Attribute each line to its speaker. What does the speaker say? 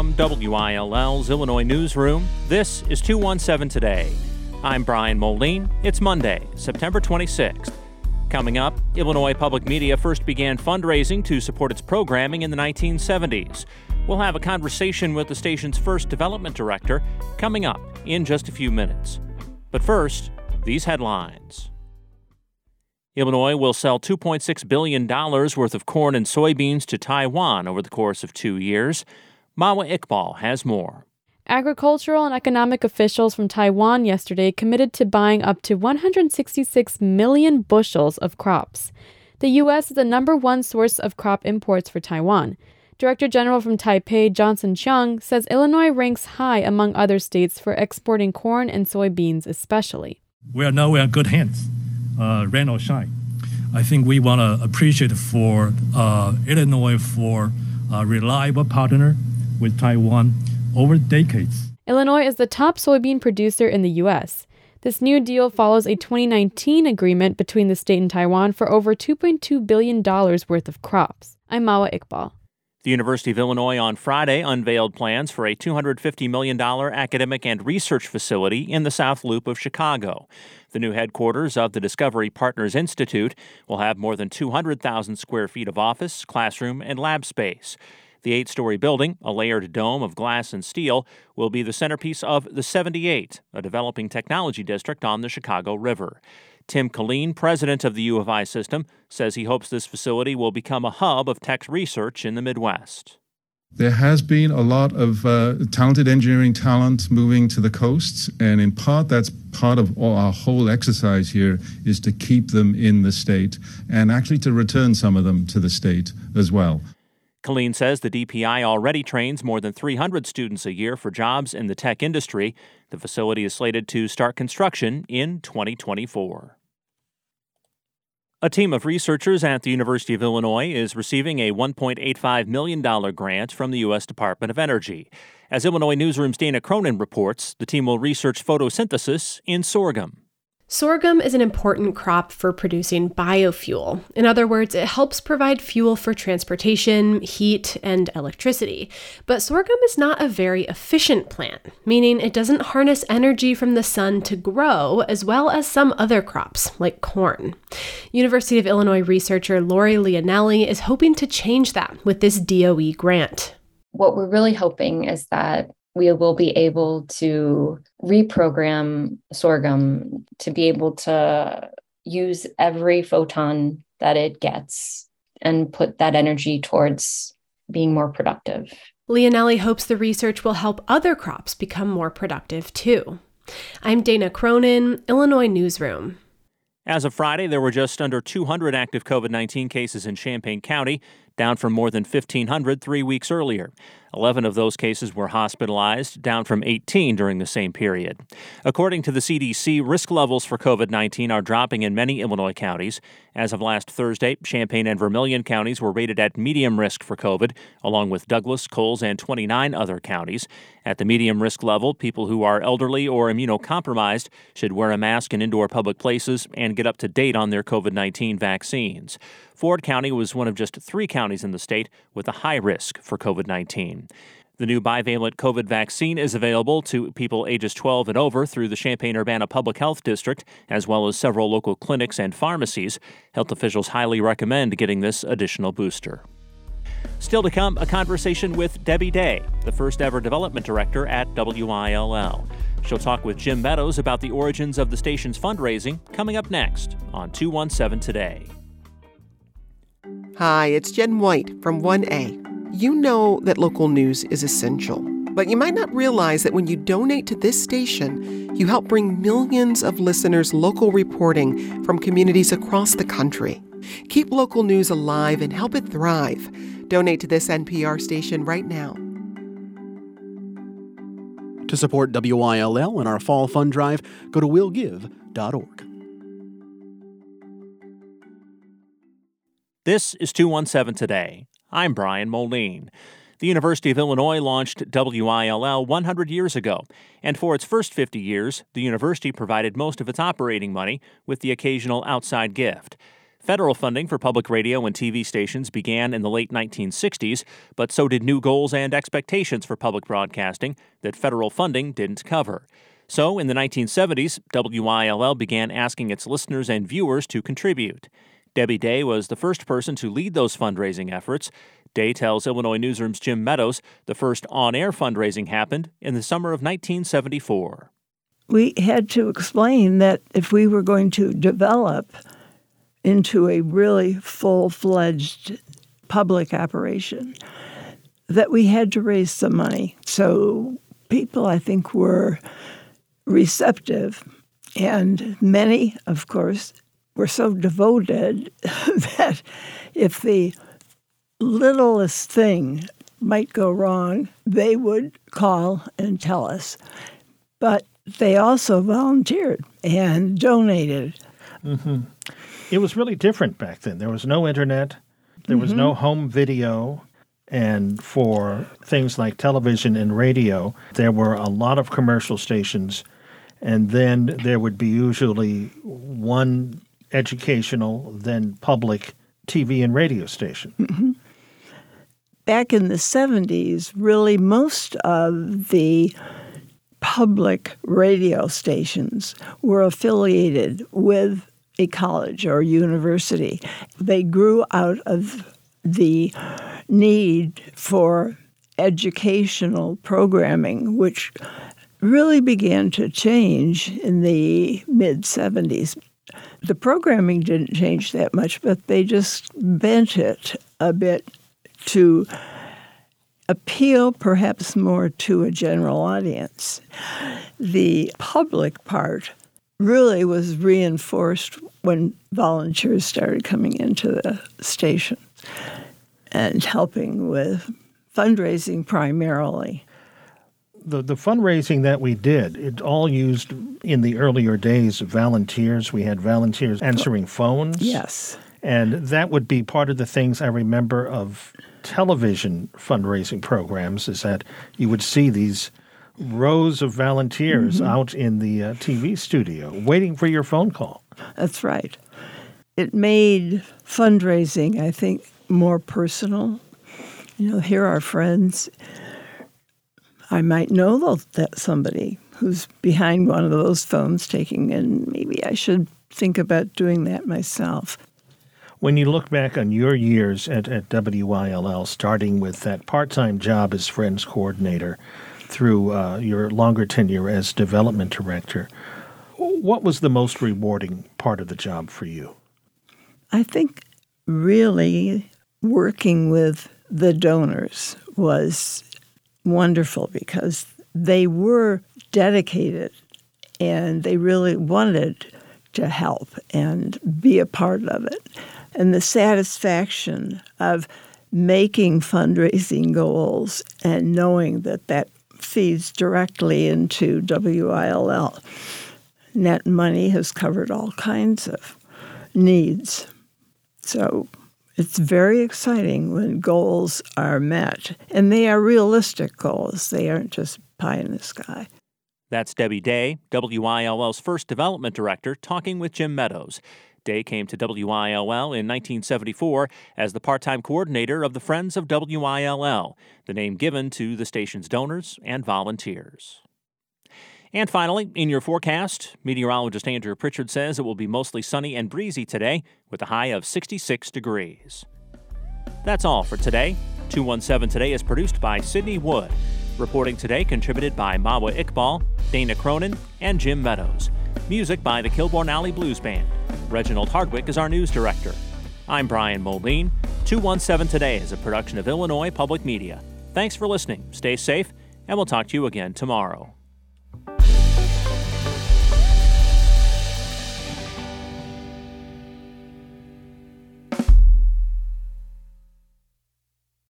Speaker 1: From WILL's Illinois Newsroom, this is 217 Today. I'm Brian Moline. It's Monday, September 26th. Coming up, Illinois Public Media first began fundraising to support its programming in the 1970s. We'll have a conversation with the station's first development director coming up in just a few minutes. But first, these headlines. Illinois will sell $2.6 billion worth of corn and soybeans to Taiwan over the course of 2 years. Mawa Iqbal has more.
Speaker 2: Agricultural and economic officials from Taiwan yesterday committed to buying up to 166 million bushels of crops. The U.S. is the number one source of crop imports for Taiwan. Director General from Taipei, Johnson Chung, says Illinois ranks high among other states for exporting corn and soybeans especially.
Speaker 3: We are now in good hands. Rain or shine. I think we want to appreciate for Illinois for a reliable partner with Taiwan over decades.
Speaker 2: Illinois is the top soybean producer in the U.S. This new deal follows a 2019 agreement between the state and Taiwan for over $2.2 billion worth of crops. I'm Mawa Iqbal.
Speaker 1: The University of Illinois on Friday unveiled plans for a $250 million academic and research facility in the South Loop of Chicago. The new headquarters of the Discovery Partners Institute will have more than 200,000 square feet of office, classroom, and lab space. The 8-story building, a layered dome of glass and steel, will be the centerpiece of the 78, a developing technology district on the Chicago River. Tim Killeen, president of the U of I system, says he hopes this facility will become a hub of tech research in the Midwest.
Speaker 4: There has been a lot of talented engineering talent moving to the coasts, and in part that's part of our whole exercise here is to keep them in the state and actually to return some of them to the state as well.
Speaker 1: Killeen says the DPI already trains more than 300 students a year for jobs in the tech industry. The facility is slated to start construction in 2024. A team of researchers at the University of Illinois is receiving a $1.85 million grant from the U.S. Department of Energy. As Illinois Newsroom's Dana Cronin reports, the team will research photosynthesis in sorghum.
Speaker 5: Sorghum is an important crop for producing biofuel. In other words, it helps provide fuel for transportation, heat, and electricity. But sorghum is not a very efficient plant, meaning it doesn't harness energy from the sun to grow, as well as some other crops, like corn. University of Illinois researcher Lori Leonelli is hoping to change that with this DOE grant.
Speaker 6: What we're really hoping is that we will be able to reprogram sorghum to be able to use every photon that it gets and put that energy towards being more productive.
Speaker 5: Leonelli hopes the research will help other crops become more productive too. I'm Dana Cronin, Illinois Newsroom.
Speaker 1: As of Friday, there were just under 200 active COVID-19 cases in Champaign County, down from more than 1,500 3 weeks earlier. 11 of those cases were hospitalized, down from 18 during the same period. According to the CDC, risk levels for COVID-19 are dropping in many Illinois counties. As of last Thursday, Champaign and Vermilion counties were rated at medium risk for COVID, along with Douglas, Coles, and 29 other counties. At the medium risk level, people who are elderly or immunocompromised should wear a mask in indoor public places and get up to date on their COVID-19 vaccines. Ford County was one of just 3 counties in the state with a high risk for COVID-19. The new bivalent COVID vaccine is available to people ages 12 and over through the Champaign-Urbana Public Health District, as well as several local clinics and pharmacies. Health officials highly recommend getting this additional booster. Still to come, a conversation with Debbie Day, the first ever development director at WILL. She'll talk with Jim Meadows about the origins of the station's fundraising, coming up next on 217 Today.
Speaker 7: Hi, it's Jen White from 1A. You know that local news is essential, but you might not realize that when you donate to this station, you help bring millions of listeners local reporting from communities across the country. Keep local news alive and help it thrive. Donate to this NPR station right now.
Speaker 8: To support WILL and our fall fund drive, go to willgive.org.
Speaker 1: This is 217 Today. I'm Brian Moline. The University of Illinois launched WILL 100 years ago, and for its first 50 years, the university provided most of its operating money with the occasional outside gift. Federal funding for public radio and TV stations began in the late 1960s, but so did new goals and expectations for public broadcasting that federal funding didn't cover. So, in the 1970s, WILL began asking its listeners and viewers to contribute. Debbie Day was the first person to lead those fundraising efforts. Day tells Illinois Newsroom's Jim Meadows the first on-air fundraising happened in the summer of 1974.
Speaker 9: We had to explain that if we were going to develop into a really full-fledged public operation, that we had to raise some money. So people, I think, were receptive, and many, of course, were so devoted that if the littlest thing might go wrong, they would call and tell us. But they also volunteered and donated.
Speaker 10: Mm-hmm. It was really different back then. There was no internet. There was no home video. And for things like television and radio, there were a lot of commercial stations. And then there would be usually one educational, then public TV and radio station.
Speaker 9: Mm-hmm. Back in the 70s, really most of the public radio stations were affiliated with a college or university. They grew out of the need for educational programming, which really began to change in the mid-70s. The programming didn't change that much, but they just bent it a bit to appeal perhaps more to a general audience. The public part really was reinforced when volunteers started coming into the station and helping with fundraising primarily.
Speaker 10: The fundraising that we did, it all used in the earlier days volunteers. We had volunteers answering phones.
Speaker 9: Yes.
Speaker 10: And that would be part of the things I remember of television fundraising programs, is that you would see these rows of volunteers out in the TV studio waiting for your phone call.
Speaker 9: That's right. It made fundraising, I think, more personal. You know, here are friends. I might know that somebody who's behind one of those phones taking, and maybe I should think about doing that myself.
Speaker 10: When you look back on your years at WILL, starting with that part-time job as Friends Coordinator through your longer tenure as Development Director, what was the most rewarding part of the job for you?
Speaker 9: I think really working with the donors was wonderful because they were dedicated and they really wanted to help and be a part of it. And the satisfaction of making fundraising goals and knowing that that feeds directly into WILL. Net money has covered all kinds of needs. So it's very exciting when goals are met, and they are realistic goals. They aren't just pie in the sky.
Speaker 1: That's Debbie Day, WILL's first development director, talking with Jim Meadows. Day came to WILL in 1974 as the part-time coordinator of the Friends of WILL, the name given to the station's donors and volunteers. And finally, in your forecast, meteorologist Andrew Pritchard says it will be mostly sunny and breezy today with a high of 66 degrees. That's all for today. 217 Today is produced by Sydney Wood. Reporting today contributed by Mawa Iqbal, Dana Cronin, and Jim Meadows. Music by the Kilbourne Alley Blues Band. Reginald Hardwick is our news director. I'm Brian Moline. 217 Today is a production of Illinois Public Media. Thanks for listening. Stay safe, and we'll talk to you again tomorrow.